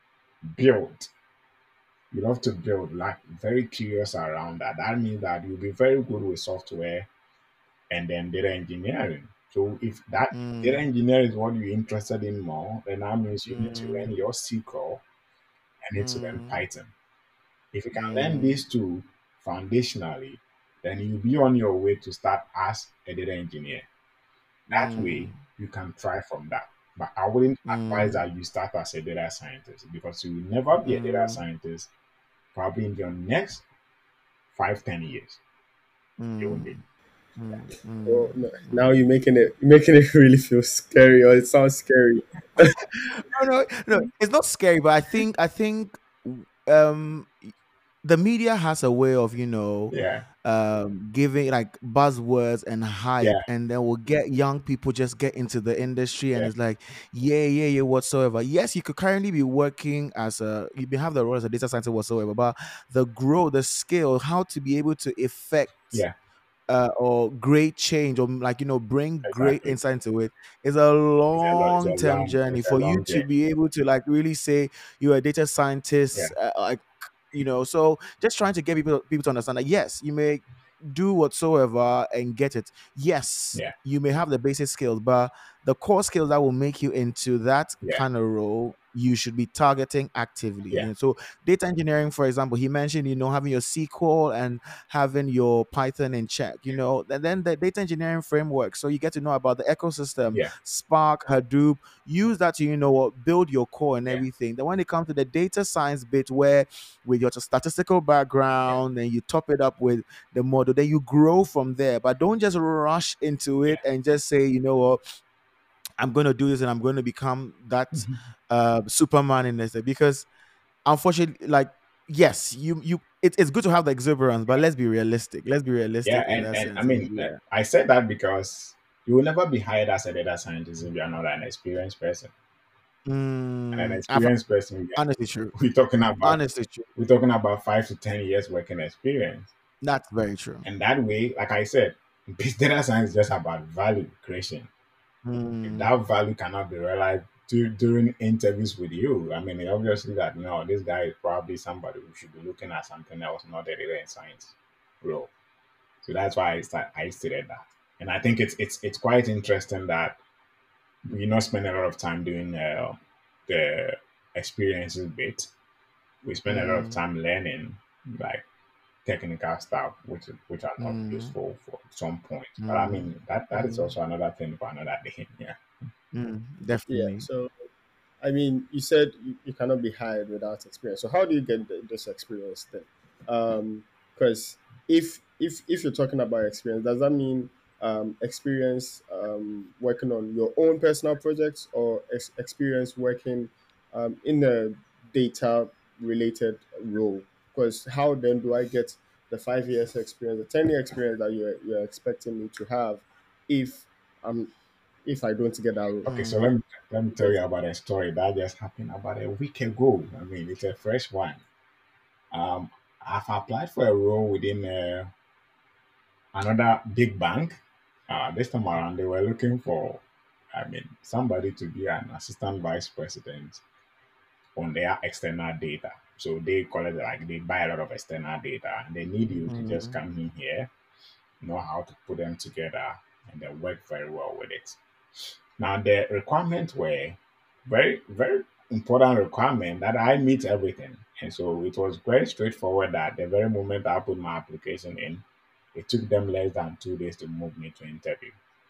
build. You love to build, like very curious around that. That means that you'll be very good with software and then data engineering. So if that data Mm. engineering is what you're interested in more, then that means you need to learn Mm. your S Q L and need to learn Mm. Python. If you can learn Mm. these two foundationally, then you'll be on your way to start as a data engineer. That way, Mm. you can try from that. But I wouldn't advise Mm, that you start as a data scientist because you will never be a data mm, scientist probably in your next five, ten years. You won't be. mm, mm, Oh, mm, no, now mm. you're making it you're making it really feel scary, or it sounds scary. Oh, no, no, it's not scary, but I think I think um the media has a way of, you know, Yeah, um giving like buzzwords and yeah, hype, and then we'll get young people just get into the industry, and yeah, it's like, yeah, yeah, yeah, whatsoever. Yes, you could currently be working as a, you may have the role as a data scientist whatsoever, but the grow the skill, how to be able to effect yeah, uh, or great change, or like, you know, bring great exactly. insight into it, is a It's a, lo- it's long a term long, journey it's a for you long to journey. be able to like really say you're a data Yeah, scientist, uh, like, you know. So just trying to get people people to understand that yes, you may do whatsoever and get it. Yes, yeah, you may have the basic skills, but the core skills that will make you into that yeah, kind of role, you should be targeting actively. yeah, You know, so data engineering, for example, he mentioned, you know, having your S Q L and having your Python in check, you know, and then the data engineering framework. So you get to know about the ecosystem, yeah, Spark, Hadoop, use that to, you know what, build your core and yeah, everything. Then when it comes to the data science bit, where with your statistical yeah, background and you top it up with the model, then you grow from there. But don't just rush into yeah. it and just say, you know what, I'm going to do this and I'm going to become that Mhm. uh, Superman in this, because unfortunately, like, yes, you you it, it's good to have the exuberance, but let's be realistic. Let's be Yeah, realistic in and that and I sense. And mean, uh, yeah. I said that because you will never be hired as a data scientist if you are not an experienced person. And an Mm, I've, experienced person, we honestly true. are- we're talking about Honestly true. we're talking about five to ten years working experience. That's very true. And that way, like I said, data science is just about value creation. If Mm, that value cannot be realized du- during interviews with you, I mean, obviously that no, this guy is probably somebody who should be looking at something else, not a data science role. So that's why I, start, I stated that. And I think it's it's it's quite interesting that we not spend a lot of time doing uh, the experiences bit. We spend a lot of mm, time learning like technical stuff, which which are not mm, useful for some point. But I mm, mean that that is mm, also another thing for another day. Yeah. mm, Yeah. definitely. So, I mean, you said you, you cannot be hired without experience. So how do you get the, this experience then? Um, because if if if you're talking about experience, does that mean um, experience um, working on your own personal projects, or ex- experience working um, in a data related role? Because how then do I get the five years experience, the ten year experience that you're you're expecting me to have if I'm if I don't get that role? Okay, so Mm, let me let me tell you about a story that just happened about a week ago. I mean, it's a fresh one. Um, I've applied for a role within uh, another big bank. Uh, this time around, they were looking for, I mean, somebody to be an assistant vice president on their external data. So they call it like they buy a lot of external data, and they need you to just mm, come in here, know how to put them together, and then work very well with it. Now the requirements were very, very important requirement that I meet everything. And so it was very straightforward that the very moment I put my application in, it took them less than two days to move me to interview.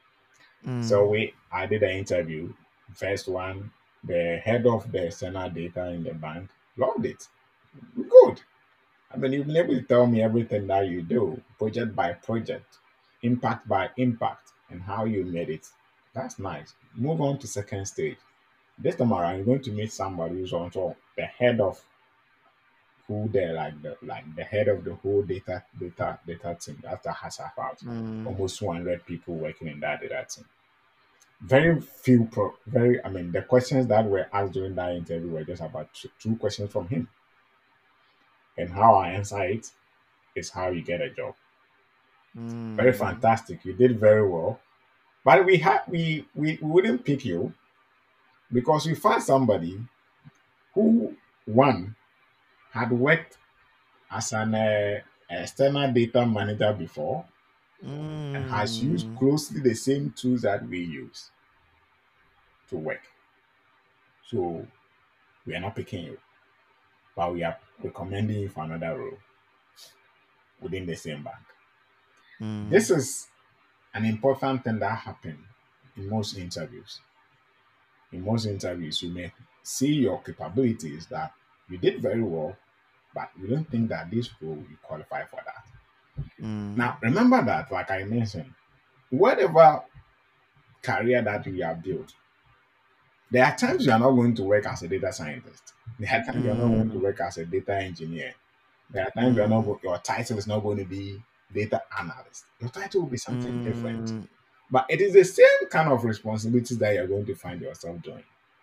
So mm, we I did an interview. First one, the head of the external data in the bank loved it. Good. I mean, you've been able to tell me everything that you do, project by project, impact by impact, and how you made it. That's nice. Move on to second stage. This time around, you're going to meet somebody who's also the head of who they're like the like the head of the whole data data data team. After has about mm, almost two hundred people working in that data team. Very few pro very I mean the questions that were asked during that interview were just about two, two questions from him. And how I answer it is how you get a job. Very mm, fantastic. You did very well. But we had we, we we wouldn't pick you because we found somebody who one had worked as an uh, external data manager before and has used mm. closely the same tools that we use to work. So we are not picking you, but we are recommending you for another role within the same bank. This Mm, is an important thing that happened in most interviews. in most interviews, you may see your capabilities that you did very well, but you don't think that this role you qualify for that. Mm. Now, remember that, like I mentioned, whatever career that you have built, there are times you are not going to work as a data scientist. There are times you are not going to Mm. work as a data engineer. There are times you are not Mm. go- your title is not going to be data analyst. Your title will be something different. Mm. But it is the same kind of responsibilities that you're going to find yourself doing.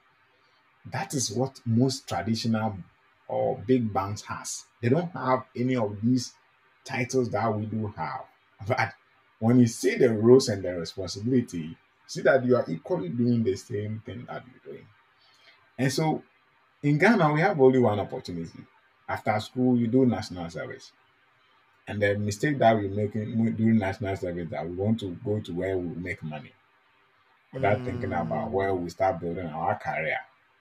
That is what most traditional or big banks has. They don't have any of these titles that we do have. But when you see the roles and the responsibility, see that you are equally doing the same thing that you're doing. And so in Ghana, we have only one opportunity. After school, you do national service. And the mistake that we make in- during national service that we want to go to where we make money without thinking about where Mm. we start building our career.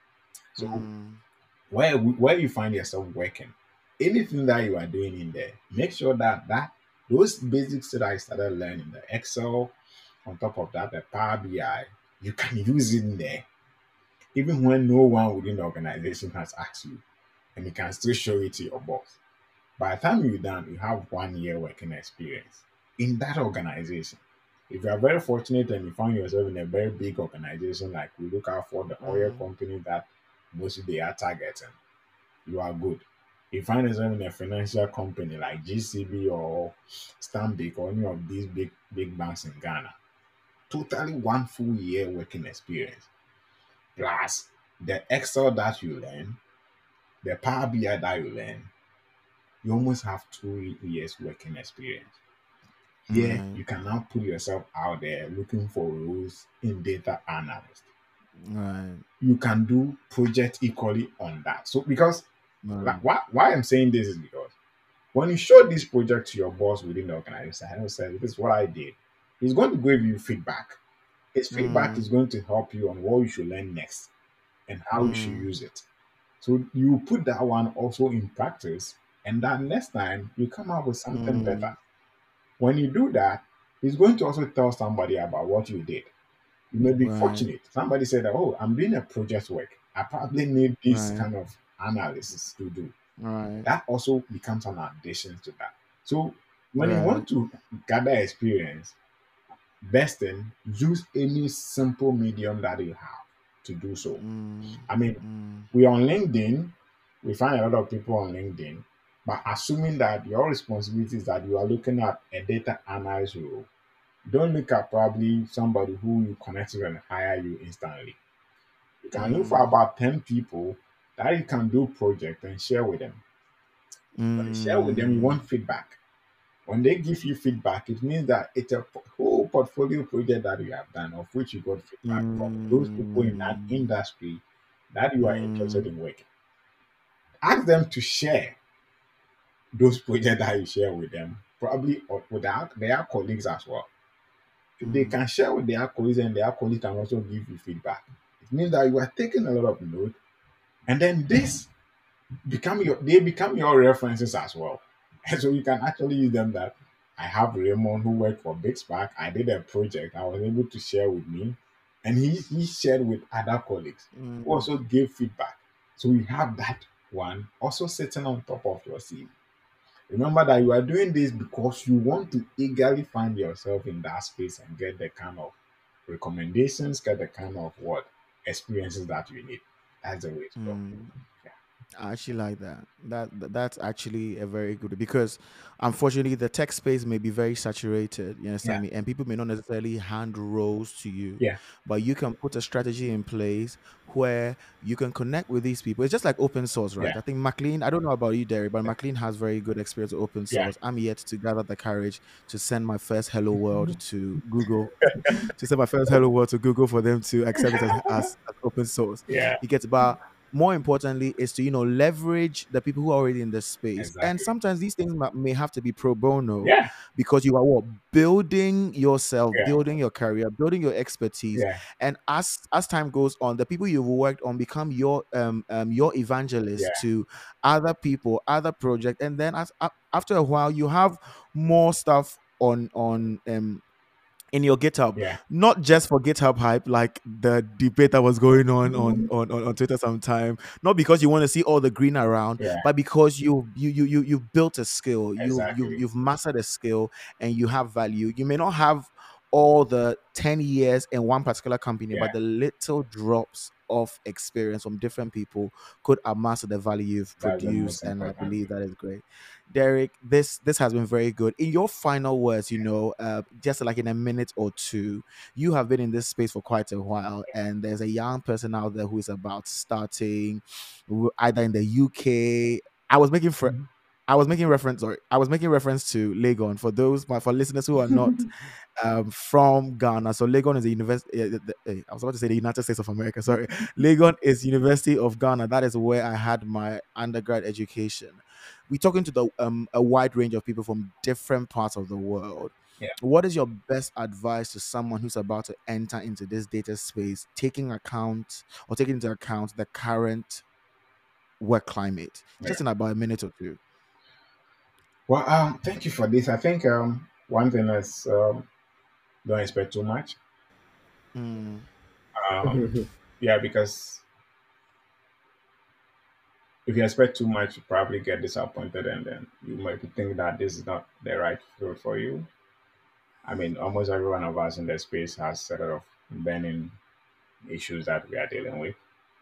So Mm. where where you find yourself working, anything that you are doing in there, make sure that that those basics that I started learning, the Excel, on top of that, the Power B I, you can use it in there, even when no one within the organization has asked you, and you can still show it to your boss. By the time you're done, you have one year working experience in that organization. If you are very fortunate and you find yourself in a very big organization, like we look out for the oil Mm. company that mostly they are targeting, you are good. You find yourself in a financial company like G C B or Stanbic or any of these big big banks in Ghana, totally one full year working experience plus the Excel that you learn, the Power B I that you learn, you almost have two years working experience. Here, Right. you can now put yourself out there looking for roles in data analyst. Right. You can do project equally on that. So, because like, Right. why, why I'm saying this is because when you show this project to your boss within the organization, I say, this is what I did, he's going to give you feedback. His feedback Mm. is going to help you on what you should learn next and how you should Mm. use it. So you put that one also in practice, and that next time you come up with something better. Mm. When you do that, he's going to also tell somebody about what you did. You may be Right. fortunate. Somebody said, oh, I'm doing a project work. I probably need this Right. kind of analysis to do. Right. That also becomes an addition to that. So when you Right. want to gather experience, best thing, use any simple medium that you have to do so. Mm. I mean, Mm. we on LinkedIn, we find a lot of people on LinkedIn, but assuming that your responsibility is that you are looking at a data analyst role, don't look at probably somebody who you connect with and hire you instantly. You can look for Mm. about ten people that you can do project and share with them. When you share with them, you Mm. want feedback. When they give you feedback, it means that it's a po- whole portfolio project that you have done, of which you got feedback from those people in that Mm. industry that you are interested Mm. in working. Ask them to share those projects that you share with them, probably or with their, their colleagues as well. If they Mm. can share with their colleagues and their colleagues can also give you feedback, it means that you are taking a lot of note, and then this become your they become your references as well. And so you can actually use them that I have Raymond who worked for Big Spark. I did a project I was able to share with me, and he he shared with other colleagues who Mm. also gave feedback. So you have that one also sitting on top of your C V. Remember that you are doing this because you want to eagerly find yourself in that space and get the kind of recommendations, get the kind of what experiences that you need. That's the way to go. Mm. I actually like that. That that- that's actually a very good because unfortunately the tech space may be very saturated, you Yeah, understand me, and people may not necessarily hand roles to you, yeah, but you can put a strategy in place where you can connect with these people. It's just like open source, yeah, right? I think McLean, I don't know about you, Derry, but McLean has very good experience with open yeah. source. I'm yet to gather the courage to send my first hello world to Google, to send my first hello world to Google for them to accept it as, as, as open source. Yeah, You get about more importantly is to you know leverage the people who are already in the space, and exactly. sometimes these things ma- may have to be pro bono Yeah, because you are what building yourself, yeah, building your career, building your expertise, yeah, and as as time goes on the people you've worked on become your um, um your yeah, evangelists to other people, other projects, and then as, a- after a while you have more stuff on on um in your GitHub, Yeah. not just for GitHub hype, like the debate that was going on on on, on, on Twitter sometime, not because you want to see all the green around, Yeah. but because you you you you you've built a skill, you've you've Exactly. you've mastered a skill, and you have value. You may not have all the ten years in one particular company, Yeah. but the little drops of experience from different people could amass the value you've That's the produced, most and I important believe thing. that is great. Derek, this this has been very good. In your final words, you know, uh, just like in a minute or two, you have been in this space for quite a while, and there's a young person out there who is about starting, w- either in the U K. I was making fr- Mhm. I was making reference, or I was making reference to Legon for those, my for listeners who are not um, from Ghana. So Legon is a university. Uh, the- uh, I was about to say the United States of America. Sorry, Legon is University of Ghana. That is where I had my undergrad education. We're talking to the um, a wide range of people from different parts of the world. Yeah. What is your best advice to someone who's about to enter into this data space, taking account or taking into account the current work climate? Yeah. Just in about a minute or two. Well, um, thank you for this. I think um, one thing is um, don't expect too much. Mm, Um, yeah, because if you expect too much, you probably get disappointed, and then you might think that this is not the right field for you. I mean, almost every one of us in the space has a lot of burning issues that we are dealing with,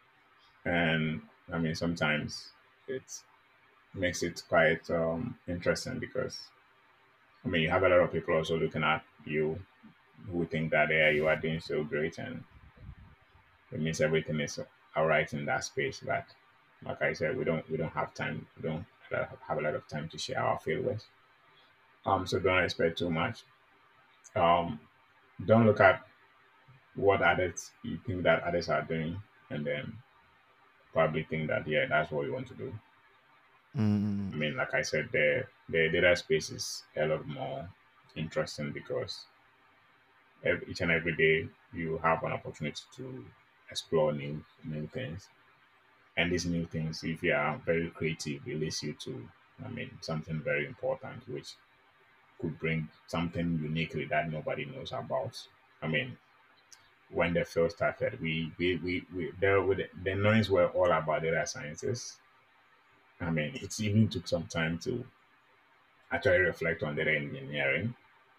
and I mean, sometimes it makes it quite um, interesting because I mean, you have a lot of people also looking at you who think that yeah, you are doing so great, and it means everything is all right in that space. But like I said, we don't we don't have time. We don't have a lot of time to share our failures. Um, so don't expect too much. Um, don't look at what others you think that others are doing, and then probably think that yeah, that's what we want to do. I mm, mean, like I said, the the data space is a lot more interesting because ev- each and every day you have an opportunity to explore new new things. And these new things, if you are very creative, it leads you to, I mean, something very important, which could bring something uniquely that nobody knows about. I mean, when the field started, we we we, we there with the, the noise were all about data sciences. I mean, it even took some time to actually reflect on data engineering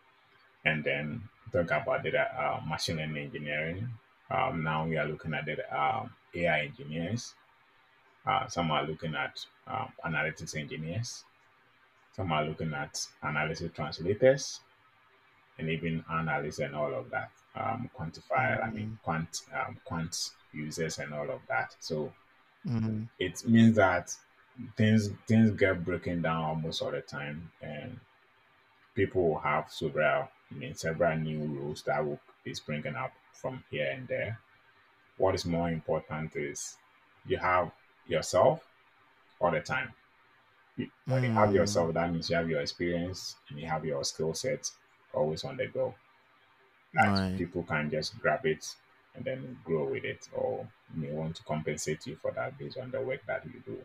and then talk about data uh, machine learning engineering. Um, now we are looking at data um, A I engineers. Uh, some are looking at um, analytics engineers. Some are looking at analysis translators and even analysts and all of that. Um, quantifier, I mean, mm, quant, um, quant users and all of that. So mm, it means that things things get broken down almost all the time, and people will have several, I mean, several new rules that will be springing up from here and there. What is more important is you have yourself all the time. You- When you have mm. yourself, that means you have your experience and you have your skill set always on the go. That Right. people can just grab it and then grow with it, or may want to compensate you for that based on the work that you do.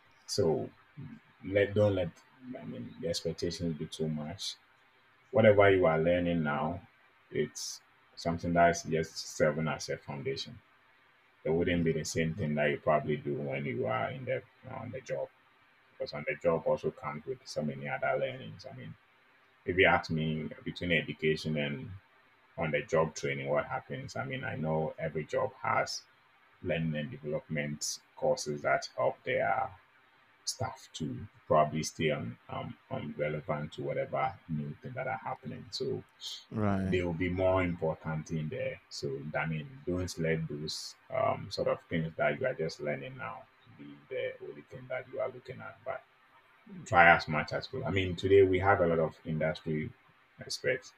So let don't let I mean the expectations be too much. Whatever you are learning now, it's something that's just serving as a foundation. It wouldn't be the same thing that you probably do when you are in the on the job, because on the job also comes with so many other learnings. I mean, if you ask me between education and on the job training, what happens? I mean, I know every job has learning and development courses that help their staff to probably stay on, um, on relevant to whatever new thing that are happening. So Right. they will be more important in there. So I mean, don't let those um, sort of things that you are just learning now be the only thing that you are looking at. But try as much as possible. I mean, today we have a lot of industry experts,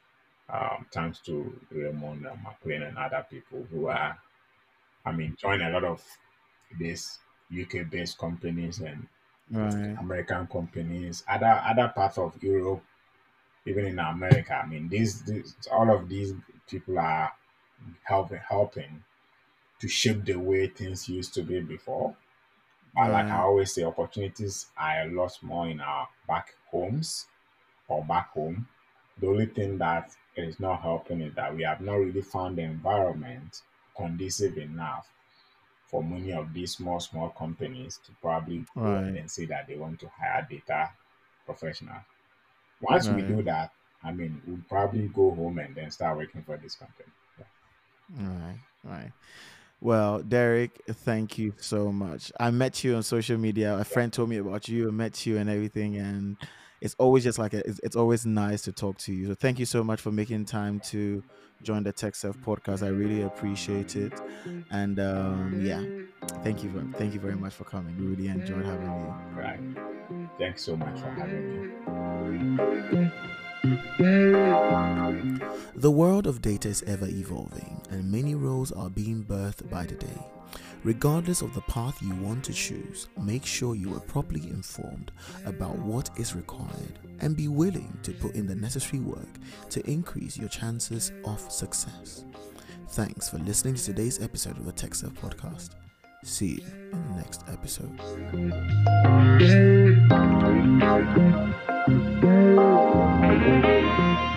um, thanks to Raymond uh, McLean and other people who are, I mean, join a lot of these U K-based companies and Right. American companies, other other parts of Europe, even in America. I mean, these, these all of these people are helping helping to shape the way things used to be before. But like I Right. always say, opportunities are a lot more in our back homes or back home. The only thing that is not helping is that we have not really found the environment conducive enough for many of these small, small companies to probably go and Right. then say that they want to hire data professionals. Once we Right. do that, I mean, we'll probably go home and then start working for this company. Yeah. Right. Right. Well, Derek, thank you so much. I met you on social media. A Yeah. friend told me about you. I met you and everything, and it's always just like a, it's, it's always nice to talk to you. So thank you so much for making time to join the Tech Self podcast. I really appreciate it, and um, yeah, thank you. ver- Thank you very much for coming. We really enjoyed having you. Right. Thanks so much for having me. The world of data is ever evolving, and many roles are being birthed by the day. Regardless of the path you want to choose, make sure you are properly informed about what is required and be willing to put in the necessary work to increase your chances of success. Thanks for listening to today's episode of the Tech Self Podcast. See you in the next episode.